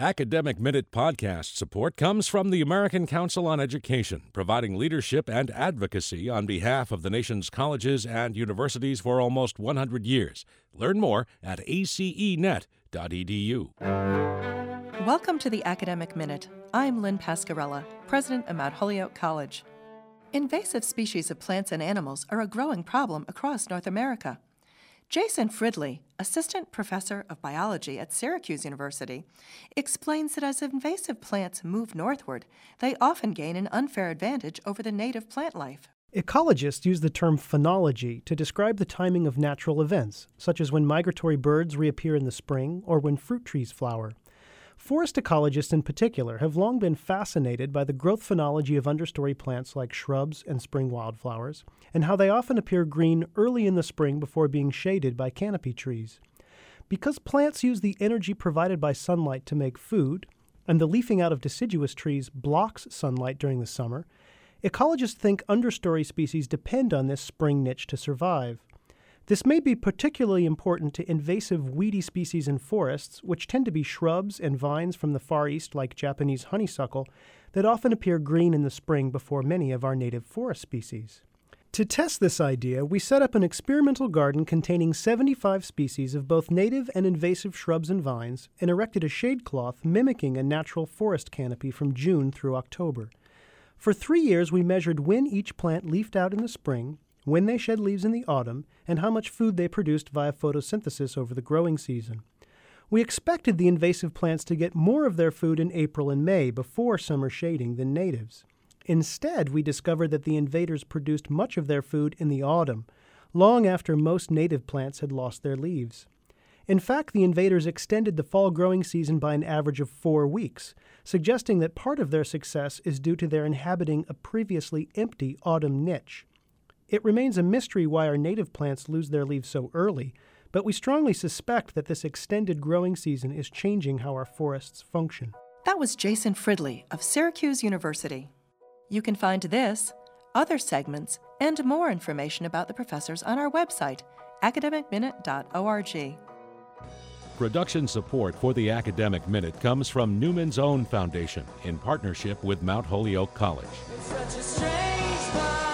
Academic Minute podcast support comes from the American Council on Education, providing leadership and advocacy on behalf of the nation's colleges and universities for almost 100 years. Learn more at acenet.edu. Welcome to the Academic Minute. I'm Lynn Pascarella, president of Mount Holyoke College. Invasive species of plants and animals are a growing problem across North America. Jason Fridley, assistant professor of biology at Syracuse University, explains that as invasive plants move northward, they often gain an unfair advantage over the native plant life. Ecologists use the term phenology to describe the timing of natural events, such as when migratory birds reappear in the spring or when fruit trees flower. Forest ecologists in particular have long been fascinated by the growth phenology of understory plants like shrubs and spring wildflowers, and how they often appear green early in the spring before being shaded by canopy trees. Because plants use the energy provided by sunlight to make food, and the leafing out of deciduous trees blocks sunlight during the summer, ecologists think understory species depend on this spring niche to survive. This may be particularly important to invasive weedy species in forests, which tend to be shrubs and vines from the Far East like Japanese honeysuckle that often appear green in the spring before many of our native forest species. To test this idea, we set up an experimental garden containing 75 species of both native and invasive shrubs and vines and erected a shade cloth mimicking a natural forest canopy from June through October. For 3 years, we measured when each plant leafed out in the spring, when they shed leaves in the autumn, and how much food they produced via photosynthesis over the growing season. We expected the invasive plants to get more of their food in April and May before summer shading than natives. Instead, we discovered that the invaders produced much of their food in the autumn, long after most native plants had lost their leaves. In fact, the invaders extended the fall growing season by an average of 4 weeks, suggesting that part of their success is due to their inhabiting a previously empty autumn niche. It remains a mystery why our native plants lose their leaves so early, but we strongly suspect that this extended growing season is changing how our forests function. That was Jason Fridley of Syracuse University. You can find this, other segments, and more information about the professors on our website, academicminute.org. Production support for the Academic Minute comes from Newman's Own Foundation in partnership with Mount Holyoke College. It's such a strange